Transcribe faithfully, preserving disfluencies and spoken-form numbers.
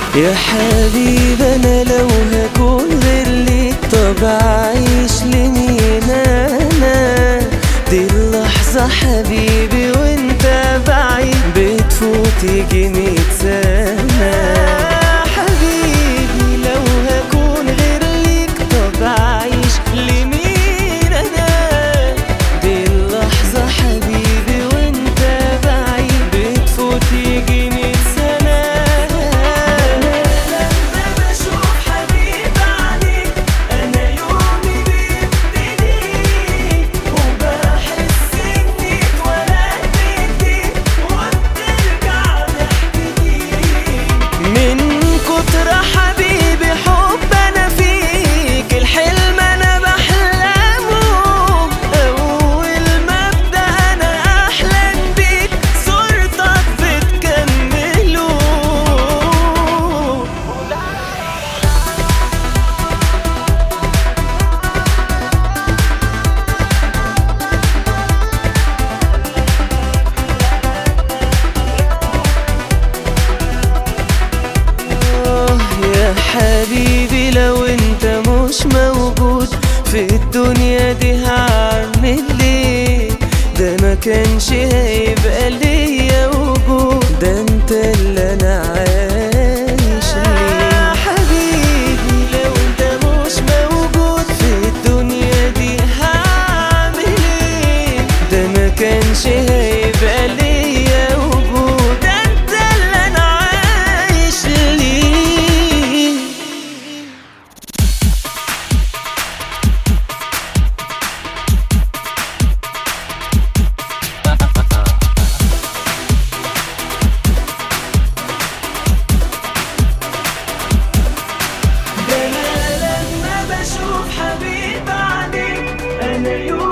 يا حبيبي انا لو هكون غير ليك طب اعيش لمين انا؟ دي اللحظة حبيبي وانت بعيد بتفوت يجي مية سنة. حبيبي لو هكون غير ليك طب اعيش لمين انا؟ دي اللحظة حبيبي وانت بعيد بتفوت يجي مية سنة. حبيبي لو انت مش موجود في الدنيا دي هعمل ليه؟ ده ما كانش هيبقى ليا وجود، ده انت اللي انا عايش ليه. حبيبي لو انت مش موجود في الدنيا دي هعمل ايه؟ ده ما كانش هيبقى ليا وجود، ده انت اللي انا عايش ليه. حبيب عليك أنا يوم